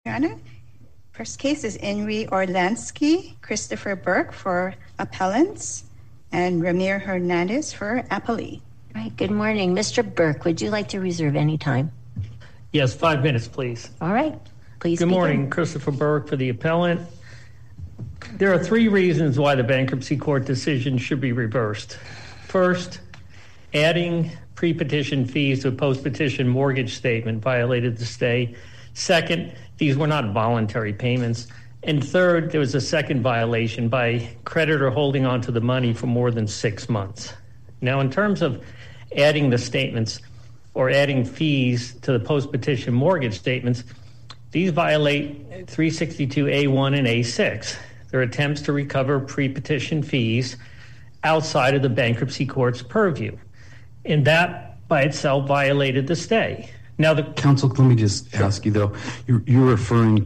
Your Honor, first case is Inri Orlansky, Christopher Burke for appellants, and Ramir Hernandez for appellee. All right, good morning. Mr. Burke, would you like to reserve any time? Yes, 5 minutes, please. All right, please. Good morning, Christopher Burke for the appellant. There are three reasons why the bankruptcy court decision should be reversed. First, adding pre-petition fees to a post-petition mortgage statement violated the stay. Second, these were not voluntary payments. And third, there was a second violation by creditor holding on to the money for more than 6 months. Now, in terms of adding the statements or adding fees to the post-petition mortgage statements, these violate 362A1 and A6. They're attempts to recover pre-petition fees outside of the bankruptcy court's purview. And that by itself violated the stay. Now, Counsel, let me just ask you, though. You're referring,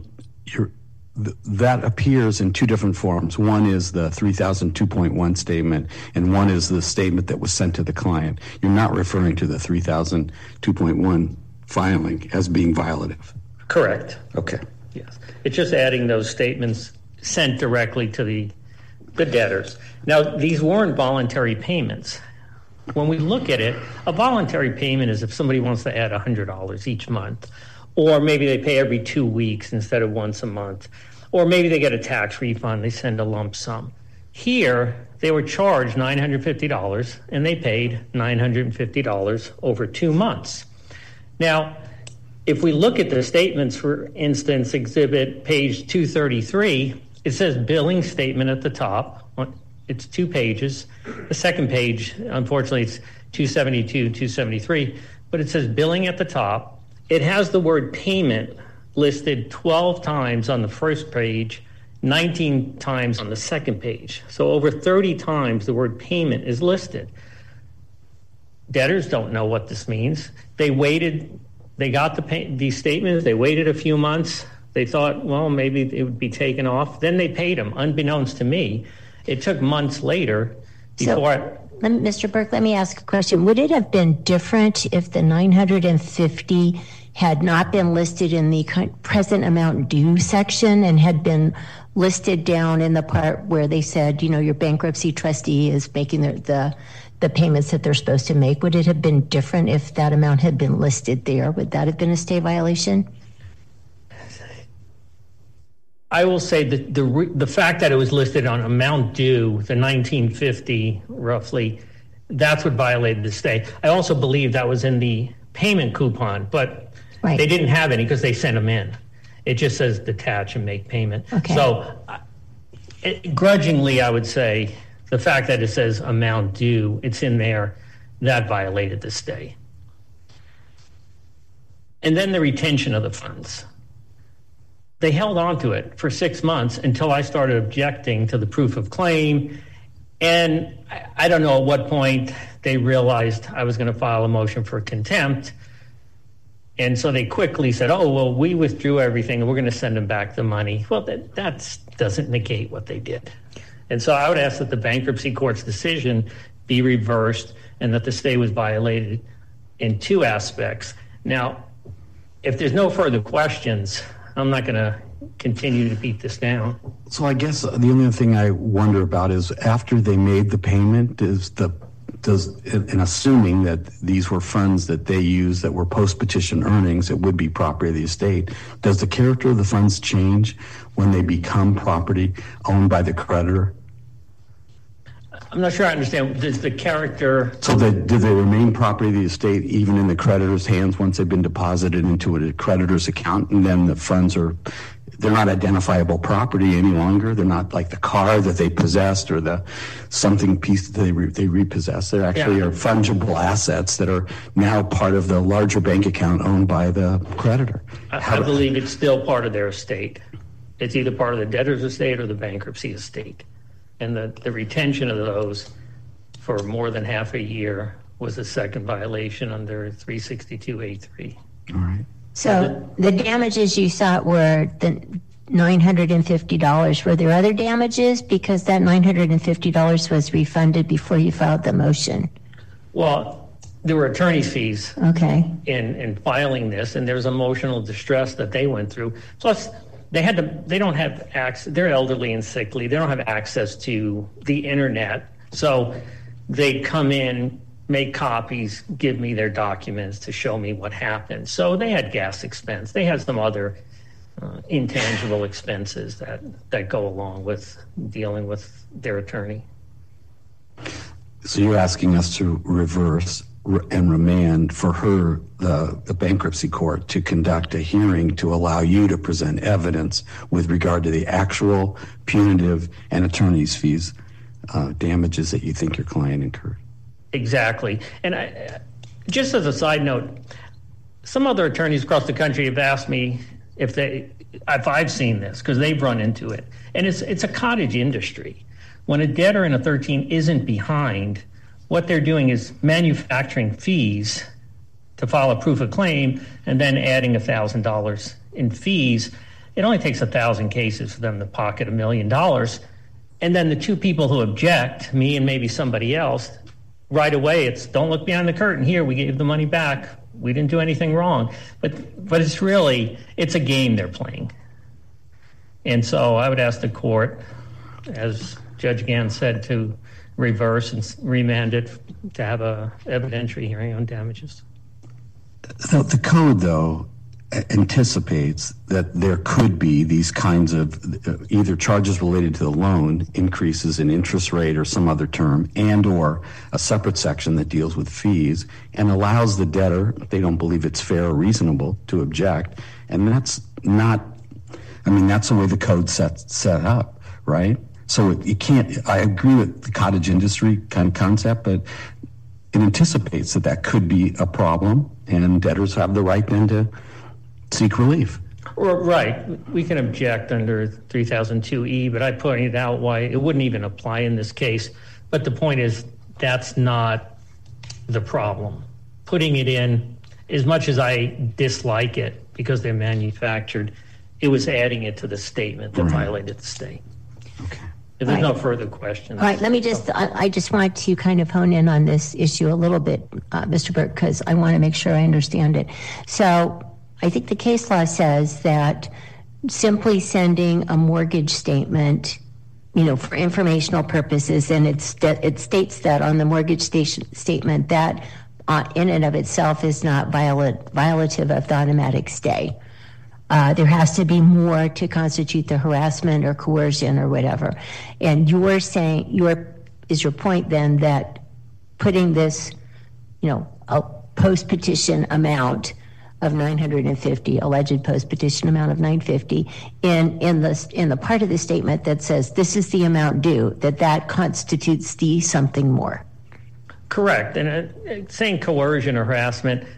that appears in two different forms. One is the 3002.1 statement, and one is the statement that was sent to the client. You're not referring to the 3002.1 filing as being violative. Correct. Okay. Yes. It's just adding those statements sent directly to the debtors. Now, these weren't voluntary payments. When we look at it, a voluntary payment is if somebody wants to add $100 each month, or maybe they pay every 2 weeks instead of once a month, or maybe they get a tax refund, they send a lump sum. Here, they were charged $950, and they paid $950 over 2 months. Now, if we look at the statements, for instance, exhibit page 233, it says billing statement at the top. It's 2 pages. The second page, unfortunately, it's 272, 273, but it says billing at the top. It has the word payment listed 12 times on the first page, 19 times on the second page. So over 30 times the word payment is listed. Debtors don't know what this means. They waited, they got these statements, they waited a few months. They thought, well, maybe it would be taken off. Then they paid them, unbeknownst to me. It took months later before. Mr. Burke, let me ask a question. Would it have been different if the $950 had not been listed in the present amount due section and had been listed down in the part where they said, you know, your bankruptcy trustee is making the payments that they're supposed to make? Would it have been different if that amount had been listed there? Would that have been a stay violation? I will say that the fact that it was listed on amount due, the $1950 roughly, that's what violated the stay. I also believe that was in the payment coupon, but right. They didn't have any because they sent them in. It just says detach and make payment. Okay. So grudgingly, I would say the fact that it says amount due, it's in there, that violated the stay. And then the retention of the funds. They held on to it for 6 months until I started objecting to the proof of claim. And I don't know at what point they realized I was going to file a motion for contempt. And so they quickly said, oh, well, we withdrew everything and we're going to send them back the money. Well, that doesn't negate what they did. And so I would ask that the bankruptcy court's decision be reversed and that the stay was violated in 2 aspects. Now, if there's no further questions, I'm not going to continue to beat this down. So I guess the only thing I wonder about is after they made the payment, and assuming that these were funds that they used that were post-petition earnings, it would be property of the estate, does the character of the funds change when they become property owned by the creditor? I'm not sure I understand. Does the character... So do they remain property of the estate even in the creditor's hands once they've been deposited into a creditor's account, and then the funds they're not identifiable property any longer? They're not like the car that they possessed or the something piece that they repossessed. They actually are fungible assets that are now part of the larger bank account owned by the creditor. I believe it's still part of their estate. It's either part of the debtor's estate or the bankruptcy estate. And the retention of those for more than half a year was a second violation under 362A3. All right. So the damages you sought were the $950. Were there other damages? Because that $950 was refunded before you filed the motion. Well, there were attorney's fees Okay. in filing this, and there's emotional distress that they went through. Plus, they don't have access, they're elderly and sickly, they don't have access to the internet. So they come in, make copies, give me their documents to show me what happened. So they had gas expense. They had some other intangible expenses that go along with dealing with their attorney. So you're asking us to reverse and remand for her, the bankruptcy court, to conduct a hearing to allow you to present evidence with regard to the actual punitive and attorney's fees damages that you think your client incurred. Exactly. And just as a side note, some other attorneys across the country have asked me if I've seen this, because they've run into it. And it's a cottage industry. When a debtor in a 13 isn't behind, what they're doing is manufacturing fees to file a proof of claim and then adding $1,000 in fees. It only takes 1,000 cases for them to pocket $1 million. And then the two people who object, me and maybe somebody else, right away it's don't look behind the curtain. Here, we gave the money back. We didn't do anything wrong. But it's a game they're playing. And so I would ask the court, as Judge Gann said, to reverse and remand it to have a evidentiary hearing on damages. The code, though, anticipates that there could be these kinds of either charges related to the loan, increases in interest rate or some other term, and or a separate section that deals with fees and allows the debtor, if they don't believe it's fair or reasonable, to object. And that's not, that's the way the code's set up, right? So you can't, I agree with the cottage industry kind of concept, but it anticipates that could be a problem, and debtors have the right then to seek relief. Right. We can object under 3002E, but I pointed out why it wouldn't even apply in this case. But the point is, that's not the problem. Putting it in, as much as I dislike it because they're manufactured, it was adding it to the statement that violated the state. Okay. If there's no further questions. All right, let me I just want to kind of hone in on this issue a little bit, Mr. Burke, because I want to make sure I understand it. So I think the case law says that simply sending a mortgage statement, for informational purposes, and it states that on the mortgage statement that in and of itself is not violative of the automatic stay. There has to be more to constitute the harassment or coercion or whatever. And you're saying, is your point then that putting this, a post-petition amount of $950, alleged post-petition amount of $950, in the part of the statement that says this is the amount due, that constitutes the something more? Correct. And saying coercion or harassment,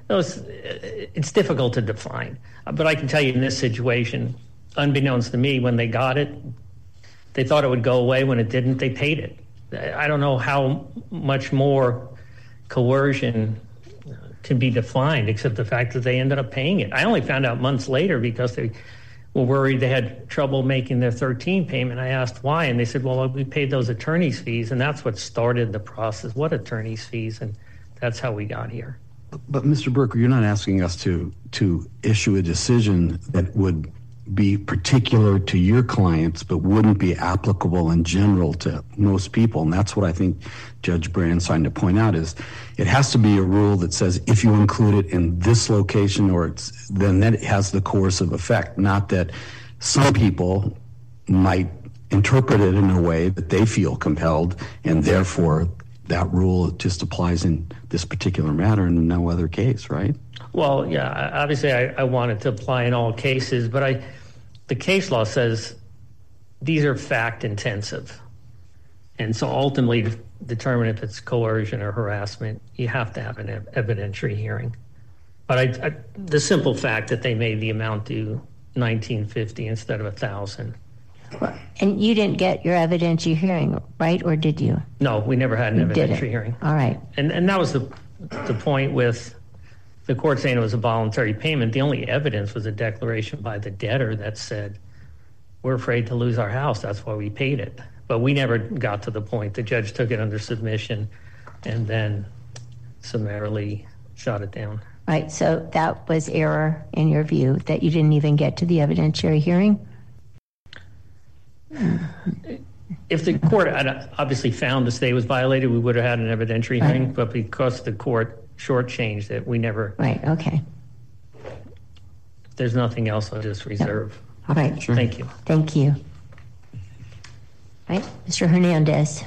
it's difficult to define. But I can tell you in this situation, unbeknownst to me, when they got it, they thought it would go away. When it didn't, they paid it. I don't know how much more coercion can be defined, except the fact that they ended up paying it. I only found out months later because they were worried they had trouble making their 13 payment. I asked why, and they said, well, we paid those attorney's fees, and that's what started the process. What attorney's fees? And that's how we got here. But Mr. Burke, you're not asking us to issue a decision that would be particular to your clients but wouldn't be applicable in general to most people. And that's what I think Judge Brandon's trying to point out is it has to be a rule that says if you include it in this location then that has the coercive effect, not that some people might interpret it in a way that they feel compelled and therefore that rule just applies in this particular matter and no other case, right? Well, yeah, obviously I want it to apply in all cases, but the case law says these are fact intensive. And so ultimately to determine if it's coercion or harassment, you have to have an evidentiary hearing. But the simple fact that they made the amount due $1,950 instead of $1,000. And you didn't get your evidentiary hearing, right? Or did you? No, we never had an evidentiary hearing. All right. And that was the point with the court saying it was a voluntary payment. The only evidence was a declaration by the debtor that said, we're afraid to lose our house. That's why we paid it. But we never got to the point. The judge took it under submission and then summarily shot it down. Right, so that was error in your view, that you didn't even get to the evidentiary hearing? If the court had obviously found the stay was violated, we would have had an evidentiary hearing, but because the court shortchanged it, we never. Right, okay. If there's nothing else, I'll just reserve. All right. Sure. Thank you. Thank you. All right, Mr. Hernandez.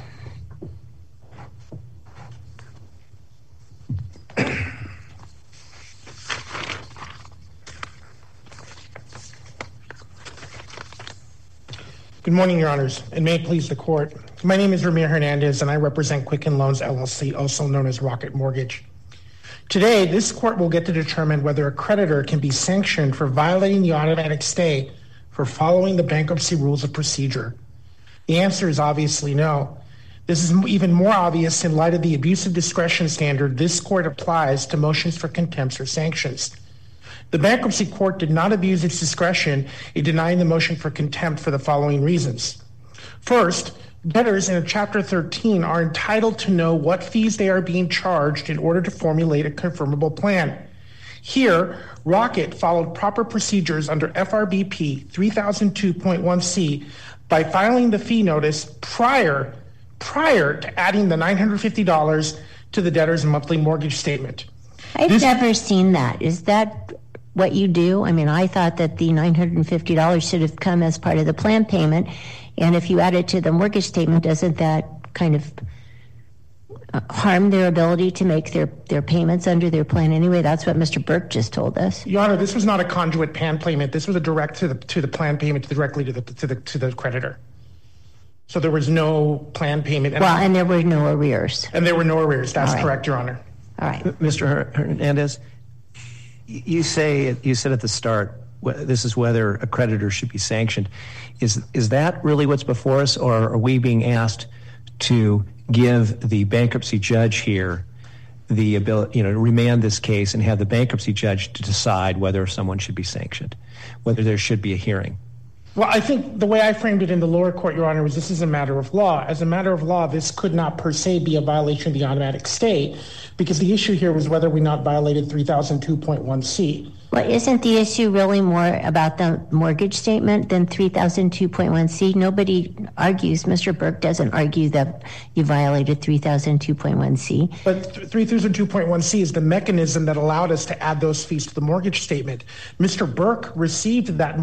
Good morning, Your Honors, and may it please the Court. My name is Ramir Hernandez, and I represent Quicken Loans, LLC, also known as Rocket Mortgage. Today, this Court will get to determine whether a creditor can be sanctioned for violating the automatic stay for following the bankruptcy rules of procedure. The answer is obviously no. This is even more obvious in light of the abuse of discretion standard this Court applies to motions for contempt or sanctions. The bankruptcy court did not abuse its discretion in denying the motion for contempt for the following reasons. First, debtors in Chapter 13 are entitled to know what fees they are being charged in order to formulate a confirmable plan. Here, Rocket followed proper procedures under FRBP 3002.1c by filing the fee notice prior to adding the $950 to the debtor's monthly mortgage statement. I've never seen that. Is that what you do? I mean, I thought that the $950 should have come as part of the plan payment, and if you add it to the mortgage statement, doesn't that kind of harm their ability to make their payments under their plan anyway? That's what Mr. Burke just told us. Your Honor, this was not a conduit plan payment. This was a direct to the plan payment directly to the creditor. So there was no plan payment. And there were no arrears. And there were no arrears. That's correct, Your Honor. All right. Mr. Hernandez, you said at the start, this is whether a creditor should be sanctioned. Is that really what's before us, or are we being asked to give the bankruptcy judge here the ability, to remand this case and have the bankruptcy judge to decide whether someone should be sanctioned, whether there should be a hearing? Well, I think the way I framed it in the lower court, Your Honor, was this is a matter of law. As a matter of law, this could not per se be a violation of the automatic stay, because the issue here was whether we not violated 3002.1c. Well, isn't the issue really more about the mortgage statement than 3002.1c? Nobody argues, Mr. Burke doesn't argue that you violated 3002.1c. But 3002.1c is the mechanism that allowed us to add those fees to the mortgage statement. Mr. Burke received that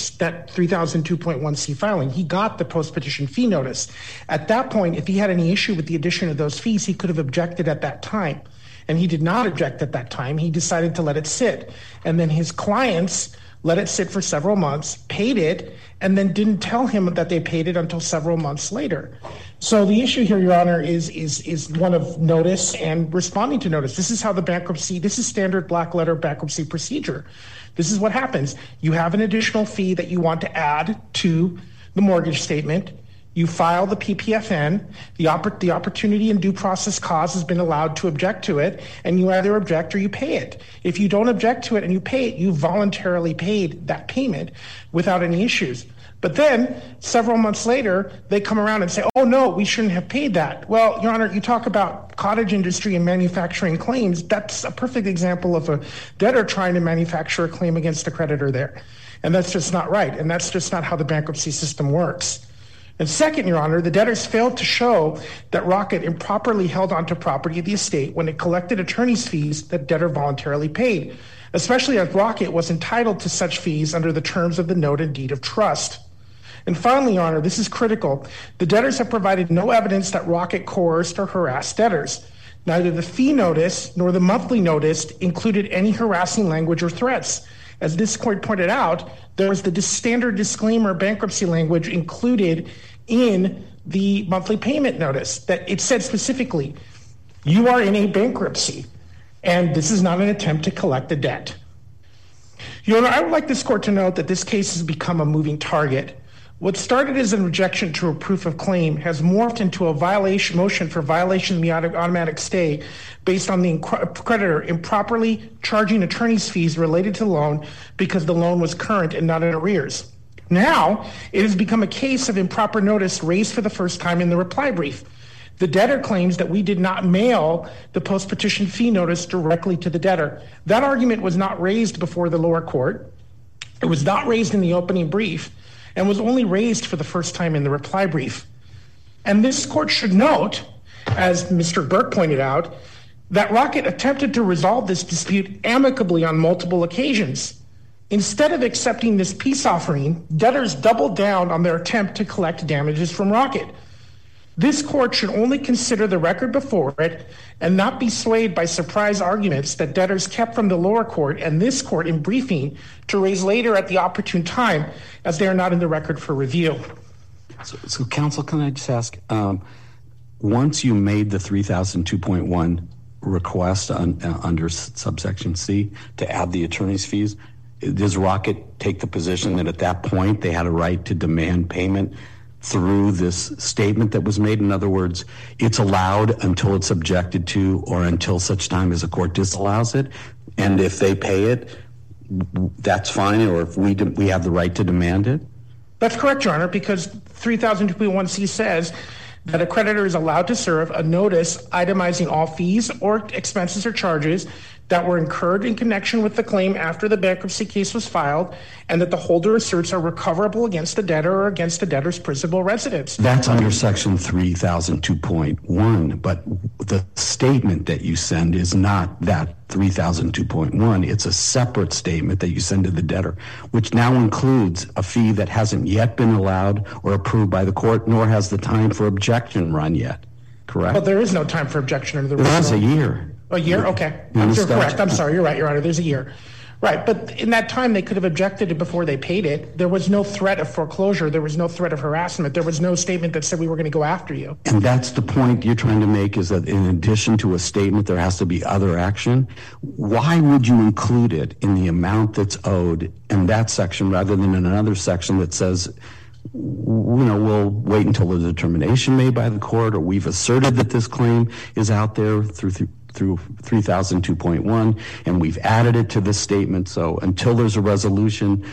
3002.1c filing. He got the post-petition fee notice. At that point, if he had any issue with the addition of those fees, he could have objected at that time. And he did not object at that time. He decided to let it sit. And then his clients let it sit for several months, paid it, and then didn't tell him that they paid it until several months later. So the issue here, Your Honor, is one of notice and responding to notice. This is how this is standard black letter bankruptcy procedure. This is what happens. You have an additional fee that you want to add to the mortgage statement. You file the PPFN, the opportunity and due process cause has been allowed to object to it, and you either object or you pay it. If you don't object to it and you pay it, you voluntarily paid that payment without any issues. But then, several months later, they come around and say, oh no, we shouldn't have paid that. Well, Your Honor, you talk about cottage industry and manufacturing claims. That's a perfect example of a debtor trying to manufacture a claim against a creditor there. And that's just not right, and that's just not how the bankruptcy system works. And second, Your Honor, the debtors failed to show that Rocket improperly held onto property of the estate when it collected attorney's fees that debtor voluntarily paid, especially as Rocket was entitled to such fees under the terms of the note and deed of trust. And finally, Your Honor, this is critical. The debtors have provided no evidence that Rocket coerced or harassed debtors. Neither the fee notice nor the monthly notice included any harassing language or threats. As this court pointed out, there was the standard disclaimer bankruptcy language included in the monthly payment notice that it said specifically, you are in a bankruptcy, and this is not an attempt to collect a debt. Your Honor, I would like this court to note that this case has become a moving target. What started as an objection to a proof of claim has morphed into a motion for violation of the automatic stay based on the creditor improperly charging attorney's fees related to the loan because the loan was current and not in arrears. Now, it has become a case of improper notice raised for the first time in the reply brief. The debtor claims that we did not mail the post-petition fee notice directly to the debtor. That argument was not raised before the lower court. It was not raised in the opening brief and was only raised for the first time in the reply brief. And this court should note, as Mr. Burke pointed out, that Rocket attempted to resolve this dispute amicably on multiple occasions. Instead of accepting this peace offering, debtors doubled down on their attempt to collect damages from Rocket. This court should only consider the record before it and not be swayed by surprise arguments that debtors kept from the lower court and this court in briefing to raise later at the opportune time, as they are not in the record for review. So counsel, can I just ask, once you made the 3002.1 request under subsection C to add the attorney's fees, does Rocket take the position that at that point they had a right to demand payment through this statement that was made? In other words, it's allowed until it's objected to or until such time as a court disallows it, and if they pay it, that's fine, or if we have the right to demand it? That's correct, Your Honor, because 3002.1C says that a creditor is allowed to serve a notice itemizing all fees or expenses or charges that were incurred in connection with the claim after the bankruptcy case was filed, and that the holder asserts are recoverable against the debtor or against the debtor's principal residence. That's under section 3002.1, but the statement that you send is not that 3002.1. It's a separate statement that you send to the debtor, which now includes a fee that hasn't yet been allowed or approved by the court, nor has the time for objection run yet. Correct? Well, there is no time for objection under the rules. That's a year. A year? Okay. You're correct. I'm sorry. You're right, Your Honor. There's a year. Right. But in that time, they could have objected it before they paid it. There was no threat of foreclosure. There was no threat of harassment. There was no statement that said we were going to go after you. And that's the point you're trying to make, is that in addition to a statement, there has to be other action. Why would you include it in the amount that's owed in that section rather than in another section that says, we'll wait until the determination made by the court, or we've asserted that this claim is out there through 3002.1, and we've added it to this statement. So until there's a resolution,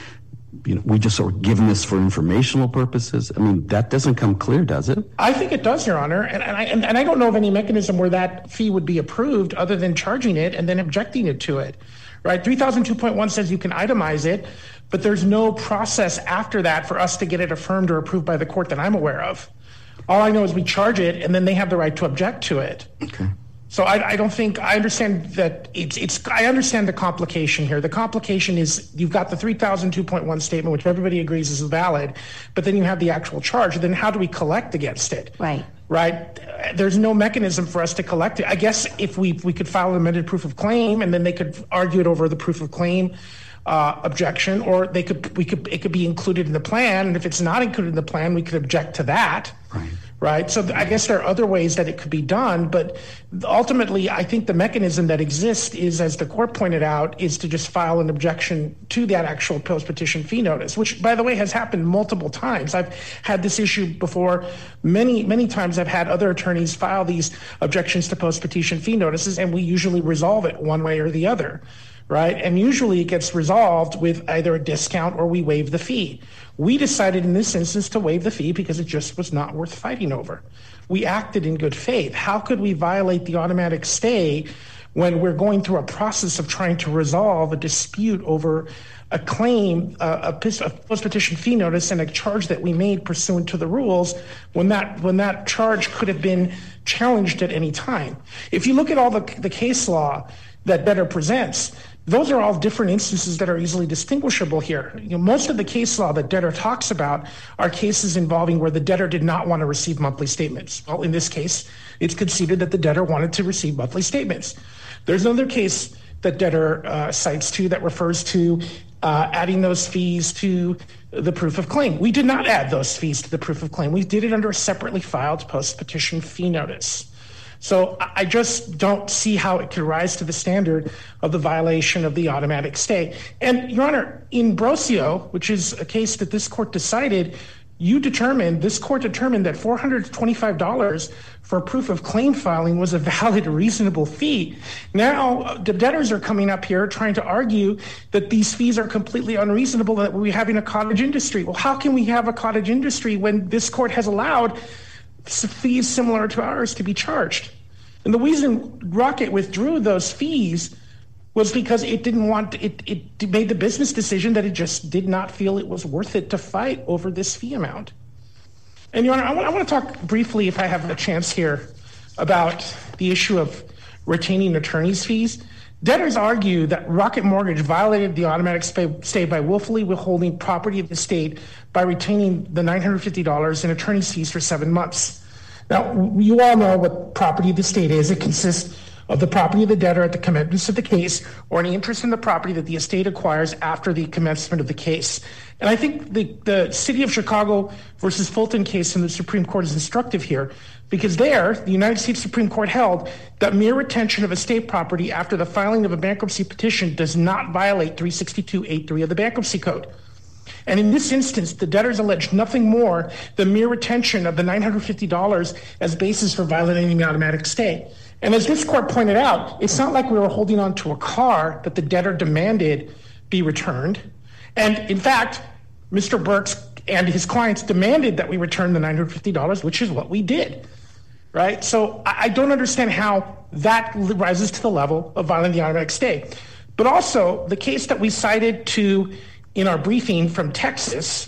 we just sort of given this for informational purposes. I mean, that doesn't come clear, does it? I think it does, Your Honor. And I don't know of any mechanism where that fee would be approved other than charging it and then objecting it to it. Right? 3002.1 says you can itemize it, but there's no process after that for us to get it affirmed or approved by the court that I'm aware of. All I know is we charge it, and then they have the right to object to it. Okay. So I don't think, I understand that I understand the complication here. The complication is you've got the 3002.1 statement, which everybody agrees is valid, but then you have the actual charge. Then how do we collect against it? Right. Right? There's no mechanism for us to collect it. I guess if we could file an amended proof of claim, and then they could argue it over the proof of claim objection, or it could be included in the plan, and if it's not included in the plan, we could object to that. Right. So I guess there are other ways that it could be done, but ultimately I think the mechanism that exists is, as the court pointed out, is to just file an objection to that actual post-petition fee notice, which, by the way, has happened multiple times. I've had this issue before. Many times I've had other attorneys file these objections to post-petition fee notices, and we usually resolve it one way or the other. Right? And usually it gets resolved with either a discount or we waive the fee. We decided in this instance to waive the fee because it just was not worth fighting over. We acted in good faith. How could we violate the automatic stay when we're going through a process of trying to resolve a dispute over a claim, a post-petition fee notice, and a charge that we made pursuant to the rules when that charge could have been challenged at any time? If you look at all the case law that debtor presents, those are all different instances that are easily distinguishable here. Most of the case law that debtor talks about are cases involving where the debtor did not want to receive monthly statements. Well, in this case, it's conceded that the debtor wanted to receive monthly statements. There's another case that debtor cites to that refers to adding those fees to the proof of claim. We did not add those fees to the proof of claim. We did it under a separately filed post-petition fee notice. So I just don't see how it could rise to the standard of the violation of the automatic stay. And, Your Honor, in Brosio, which is a case that this court decided, this court determined that $425 for proof of claim filing was a valid, reasonable fee. Now, the debtors are coming up here trying to argue that these fees are completely unreasonable, that we're having a cottage industry. Well, how can we have a cottage industry when this court has allowed fees similar to ours to be charged. And the reason Rocket withdrew those fees was because it didn't want, it made the business decision that it just did not feel it was worth it to fight over this fee amount. And Your Honor, I want to talk briefly, if I have a chance here, about the issue of retaining attorney's fees. Debtors argue that Rocket Mortgage violated the automatic stay by willfully withholding property of the estate by retaining the $950 in attorney's fees for 7 months. Now, you all know what property of the estate is. It consists of the property of the debtor at the commencement of the case or any interest in the property that the estate acquires after the commencement of the case. And I think the City of Chicago versus Fulton case in the Supreme Court is instructive here, because there, the United States Supreme Court held that mere retention of estate property after the filing of a bankruptcy petition does not violate 362(8)(3) of the Bankruptcy Code. And in this instance, the debtors alleged nothing more than mere retention of the $950 as basis for violating the automatic stay. And as this court pointed out, it's not like we were holding on to a car that the debtor demanded be returned. And in fact, Mr. Burks and his clients demanded that we return the $950, which is what we did, right? So I don't understand how that rises to the level of violating the automatic stay. But also, the case that we cited to in our briefing from Texas,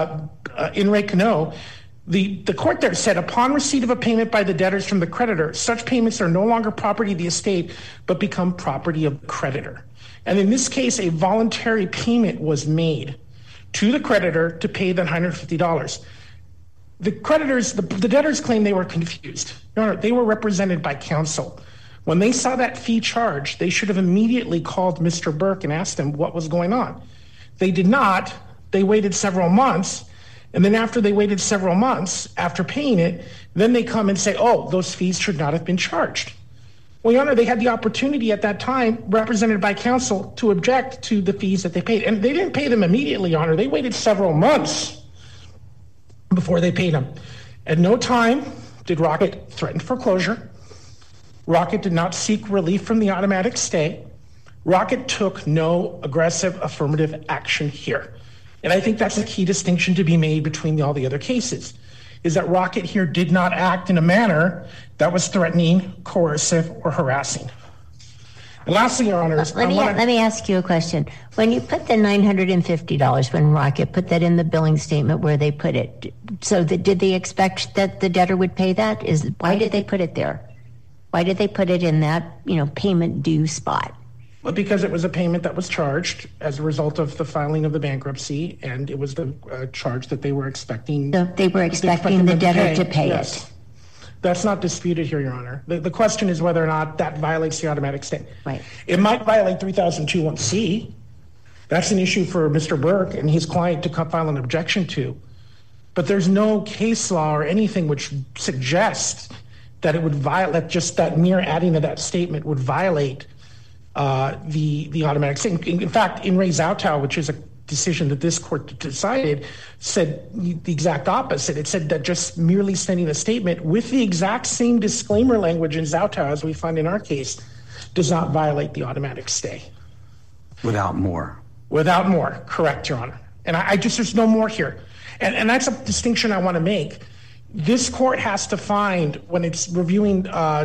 in Ray Cano, the court there said, upon receipt of a payment by the debtors from the creditor, such payments are no longer property of the estate, but become property of the creditor. And in this case, a voluntary payment was made to the creditor to pay the $950. The creditors, the debtors claim they were confused. Your Honor, they were represented by counsel. When they saw that fee charge, they should have immediately called Mr. Burke and asked him what was going on. They did not. They waited several months. And then after they waited several months, after paying it, then they come and say, oh, those fees should not have been charged. Well, Your Honor, they had the opportunity at that time, represented by counsel, to object to the fees that they paid. And they didn't pay them immediately, Your Honor. They waited several months before they paid them. At no time did Rocket threaten foreclosure. Rocket did not seek relief from the automatic stay. Rocket took no aggressive affirmative action here. And I think that's a key distinction to be made between all the other cases, is that Rocket here did not act in a manner that was threatening, coercive, or harassing. And lastly, Your Honors, let me ask you a question. When you put the $950, when Rocket put that in the billing statement where they put it, so did they expect that the debtor would pay that? Why did they put it there? Why did they put it in that, payment due spot? Well, because it was a payment that was charged as a result of the filing of the bankruptcy, and it was the charge that they were expecting. So they were expecting the debtor to pay it. That's not disputed here, Your Honor. The question is whether or not that violates the automatic stay. Right. It might violate 3021C. That's an issue for Mr. Burke and his client to file an objection to. But there's no case law or anything which suggests that it would violate, just that mere adding of that statement would violate the automatic stay. In fact, in Ray Zautow, which is a decision that this court decided, said the exact opposite. It said that just merely sending a statement with the exact same disclaimer language in Zautow as we find in our case does not violate the automatic stay. Without more. Without more, correct, Your Honor. And there's no more here. And that's a distinction I want to make. This court has to find, when it's reviewing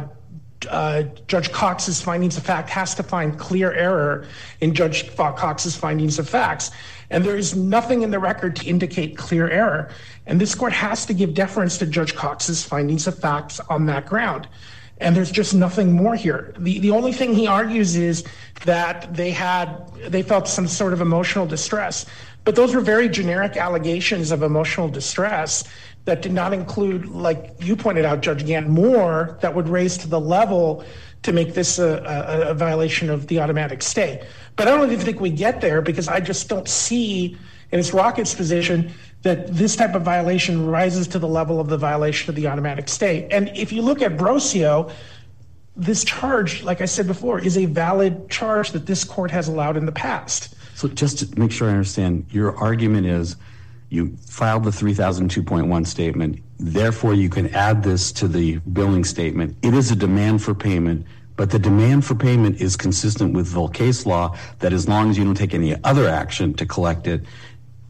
Judge Cox's findings of fact, has to find clear error in Judge Cox's findings of facts. And there is nothing in the record to indicate clear error. And this court has to give deference to Judge Cox's findings of facts on that ground. And there's just nothing more here. The only thing he argues is that they felt some sort of emotional distress. But those were very generic allegations of emotional distress that did not include, like you pointed out, Judge Gant, more that would raise to the level to make this a violation of the automatic stay. But I don't even think we get there, because I just don't see, in its Rocket's position, that this type of violation rises to the level of the violation of the automatic stay. And if you look at Brosio, this charge, like I said before, is a valid charge that this court has allowed in the past. So just to make sure I understand, your argument is you filed the 3002.1 statement, therefore you can add this to the billing statement. It is a demand for payment, but the demand for payment is consistent with the case law that as long as you don't take any other action to collect it,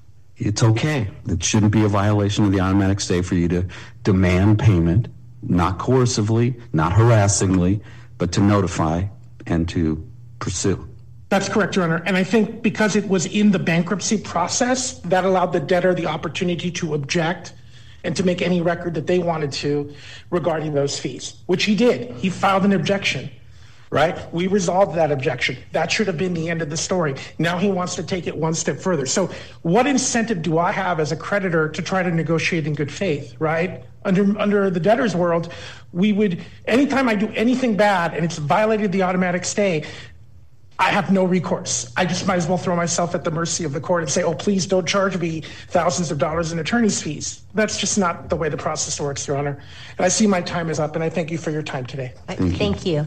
it's okay. It shouldn't be a violation of the automatic stay for you to demand payment, not coercively, not harassingly, but to notify and to pursue. That's correct, Your Honor. And I think because it was in the bankruptcy process, that allowed the debtor the opportunity to object and to make any record that they wanted to regarding those fees, which he did. He filed an objection, right? We resolved that objection. That should have been the end of the story. Now he wants to take it one step further. So what incentive do I have as a creditor to try to negotiate in good faith, right? Under the debtor's world, we would, anytime I do anything bad and it's violated the automatic stay, I have no recourse. I just might as well throw myself at the mercy of the court and say, oh, please don't charge me thousands of dollars in attorney's fees. That's just not the way the process works, Your Honor. And I see my time is up, and I thank you for your time today. Thank you.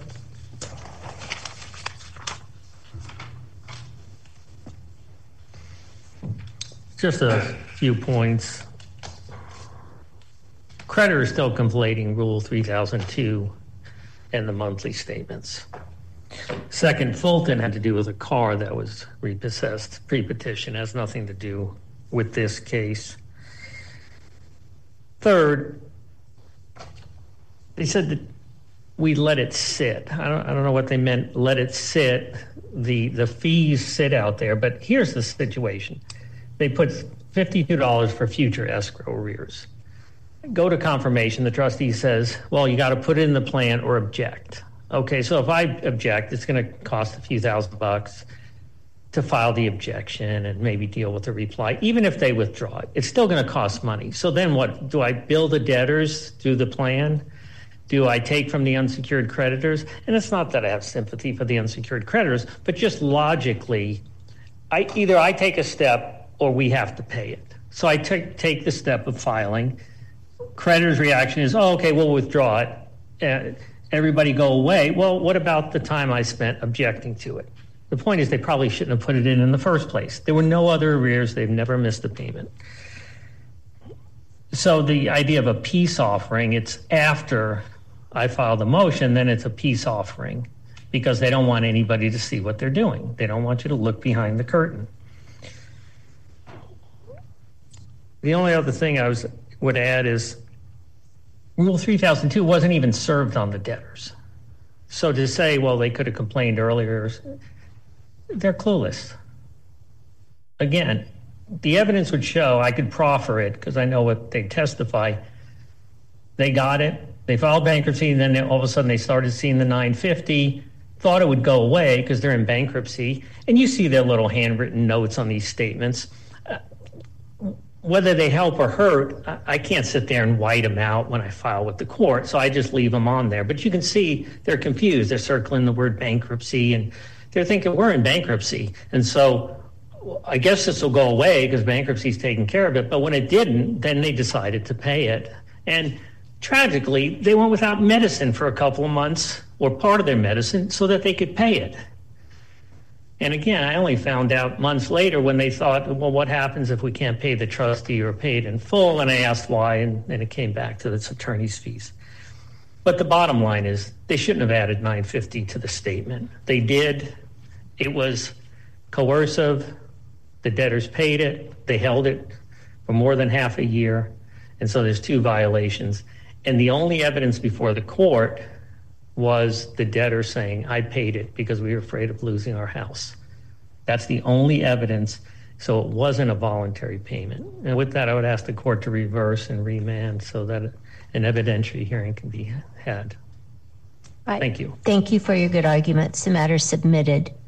Just a few points. Creditor is still conflating Rule 3002 and the monthly statements. Second, Fulton had to do with a car that was repossessed pre-petition. Has nothing to do with this case. Third, they said that we let it sit. I don't know what they meant, let it sit. The fees sit out there, but here's the situation. They put $52 for future escrow arrears. Go to confirmation, the trustee says, well, you got to put it in the plan or object. Okay, so if I object, it's going to cost a few $1,000s to file the objection and maybe deal with the reply. Even if they withdraw it, it's still going to cost money. So then what? Do I bill the debtors through the plan? Do I take from the unsecured creditors? And it's not that I have sympathy for the unsecured creditors, but just logically, either I take a step or we have to pay it. So I take the step of filing. Creditor's reaction is, oh, okay, we'll withdraw it. Everybody go away. Well, what about the time I spent objecting to it? The point is they probably shouldn't have put it in the first place. There were no other arrears. They've never missed a payment. So the idea of a peace offering, it's after I file the motion, then it's a peace offering because they don't want anybody to see what they're doing. They don't want you to look behind the curtain. The only other thing I would add is Rule 3002 wasn't even served on the debtors. So to say, well, they could have complained earlier, they're clueless. Again, the evidence would show, I could proffer it because I know what they testify. They got it. They filed bankruptcy, and then all of a sudden they started seeing the 950, thought it would go away because they're in bankruptcy. And you see their little handwritten notes on these statements. Whether they help or hurt, I can't sit there and white them out when I file with the court, so I just leave them on there. But you can see they're confused. They're circling the word bankruptcy, and they're thinking we're in bankruptcy. And so I guess this will go away because bankruptcy's taking care of it. But when it didn't, then they decided to pay it. And tragically, they went without medicine for a couple of months, or part of their medicine, so that they could pay it. And again, I only found out months later when they thought, well, what happens if we can't pay the trustee or pay it in full? And I asked why, and it came back to its attorney's fees. But the bottom line is they shouldn't have added 950 to the statement. They did. It was coercive. The debtors paid it. They held it for more than half a year. And so there's two violations. And the only evidence before the court was the debtor saying, I paid it because we were afraid of losing our house. That's the only evidence, so it wasn't a voluntary payment. And with that, I would ask the court to reverse and remand so that an evidentiary hearing can be had. Right. Thank you. Thank you for your good arguments. The matter is submitted.